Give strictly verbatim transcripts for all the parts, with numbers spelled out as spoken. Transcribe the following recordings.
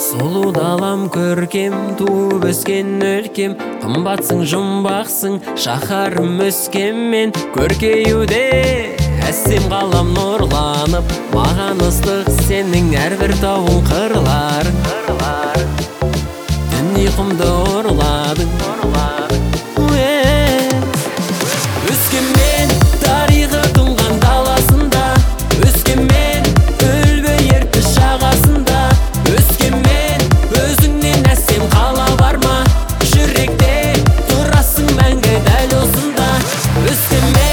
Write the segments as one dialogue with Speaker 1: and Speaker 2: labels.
Speaker 1: Сұлу далам көркем, туып өскен өлкем, қымбатсың, жұмбақсың, шаһарым өскемен. Көркеюде әсем қалам нұрланып, маған ыстық сенің әрбір тауың қырларың. Түн ұйқымды ұрладың. Өскемен тарихы тұнған даласында, Өскемен үлбі ертіс жағасында. Өскемен өзіңнен әсем қала бар ма? Жүректе тұрасың мәңгі дәл осында. Өскемен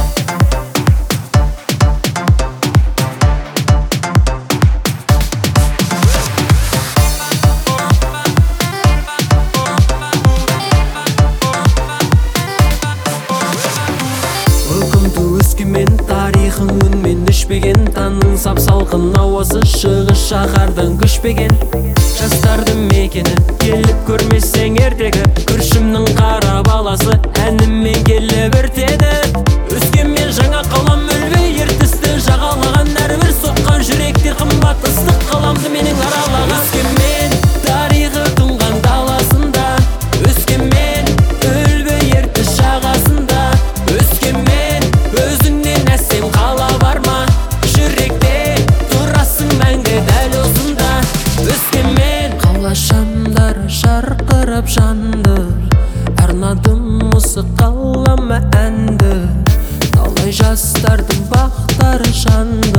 Speaker 1: Өскемен тарихың үнмен өшпеген, таңның сап-салқын ауасы шығыс шаһардан көшпеген. Жастарды мекені келіп көрмесең ертегі, күршімнің қара баласы әнімен келіп ертеді. Өскемен жаңа қалам үлбі ертісті жағалаған, әрбір соққан жүректер қымбат ыстық қаламды менің аралаған. Өскемен тарихы тұнған даласында, Өскемен үлбі ертіс жағасында. Өскемен өзіңнен әсем қала бар ма? Жүректе тұрасың мәңгі дәл осында. Өскемен қала шамдары жарқырап жанды, арнадым осы қалама әнді. Талай жастардың бақтары жанды.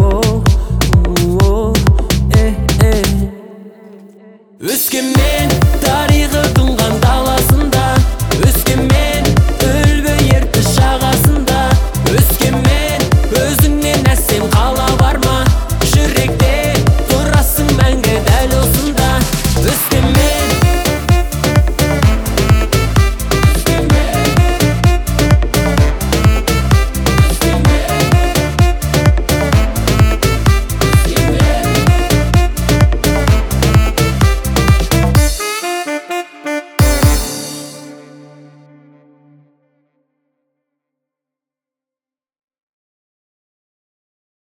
Speaker 1: Өскемен